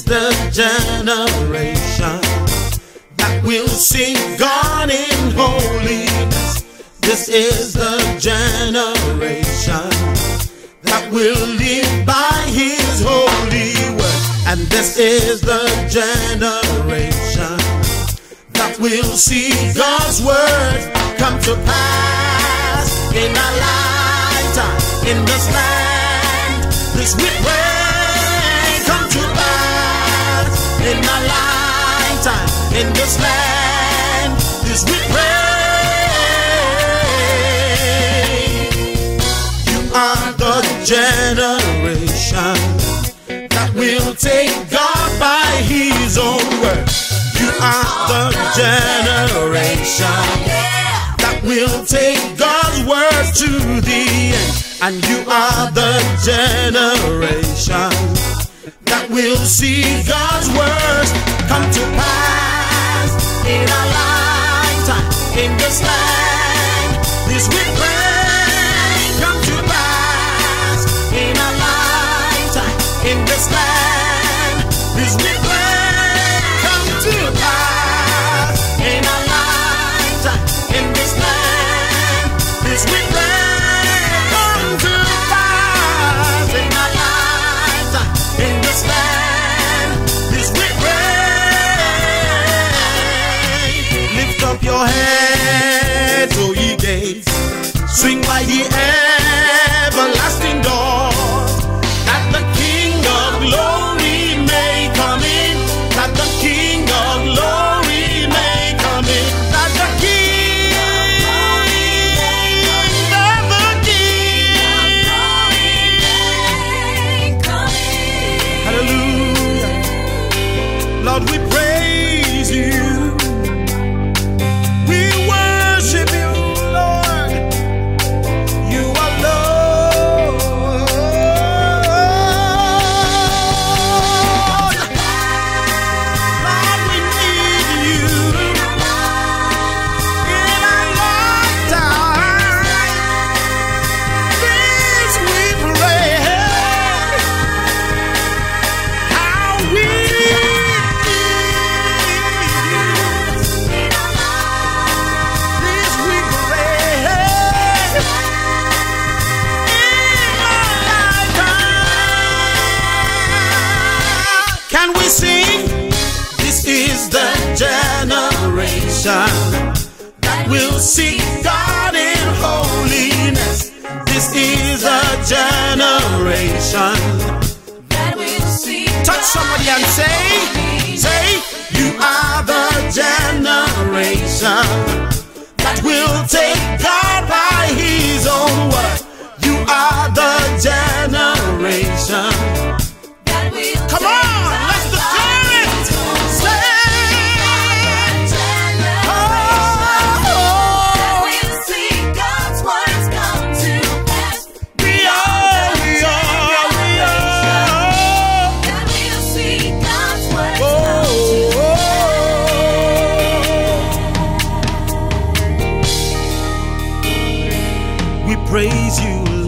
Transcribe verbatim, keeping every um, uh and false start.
the generation that will sing God in holiness. This is the generation that will live by His holy word. And this is the generation that will see God's word come to pass in our lifetime, in this land. This we pray come to pass in our lifetime, in this land. This we pray. You are the generation that will take God by His own word. You are the generation that will take God's word to the end. And you are the generation that will see God's words come to pass in our lifetime, in this land. This we pray come to pass in our lifetime, in this land. This we pray come to pass in our lifetime, in this land. This we pray come to pass in our lifetime, in this land. This we pray. Lift up your heads, O ye gates, swing by the everlasting door, that the King of glory may come in, that the King of glory may come in, that the King, that the King. Hallelujah. Lord, we praise you. We worship you, Lord. You are Lord. Lord, we need you in our lifetime. This we pray. How we need you in our lives. This we pray. In our lifetime. Can we sing? This is the generation that will seek God in holiness. This is a generation. Touch somebody and say, say, you are the generation that will take God by His own word. You are the generation. Come on, let's declare it. Say, oh, we are, we are, we are. Oh, we praise you,